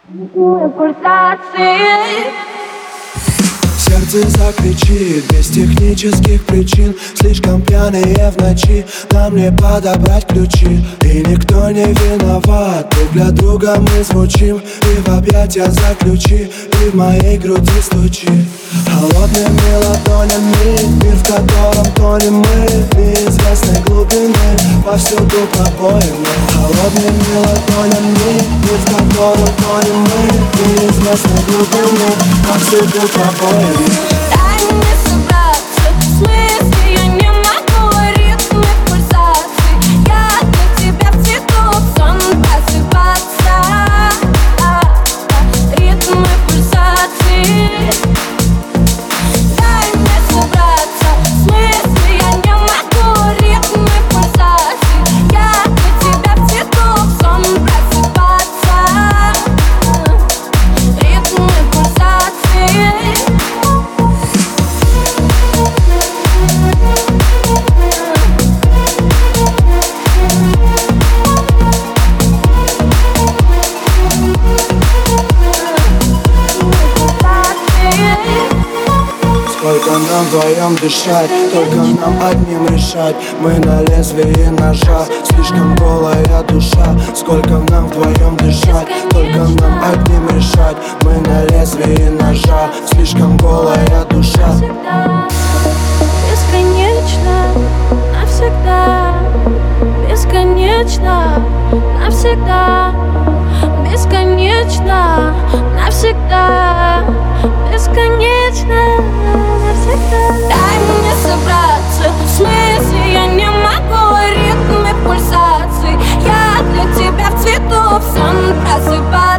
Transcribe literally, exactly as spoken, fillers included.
Пульсации. Сердце закричит без технических причин. Слишком пьяные в ночи, нам не подобрать ключи. И никто не виноват, друг для друга мы звучим. И в объятия заключи, и в моей груди стучи. Холодными ладонями, мир, в котором тонем мы. Неизвестной глубины, повсюду пробоины. Холодными ладонями, мир, в котором тонем мы. Неизвестной глубины, повсюду пробоины. Дай мне собраться, в смысле я не могу. Ритмы пульсаций, я для тебя в цвету, в сон просыпаться. Ритмы пульсаций. Дай мне собраться, в смысле я не могу. Ритмы пульсаций, я для тебя в цвету, в сон просыпаться. Ритмы пульсаций. Сколько нам вдвоем дышать, только нам одним решать. Мы на лезвии ножа, слишком голая душа. Сколько нам вдвоем дышать, только нам одним решать. Мы на лезвии ножа, слишком голая душа. Бесконечно, навсегда. Бесконечно, навсегда. Бесконечно, навсегда. Бесконечно, навсегда. Дай мне собраться, в смысле я не могу. Ритмы пульсаций, я для тебя в цвету, в сон просыпаюсь.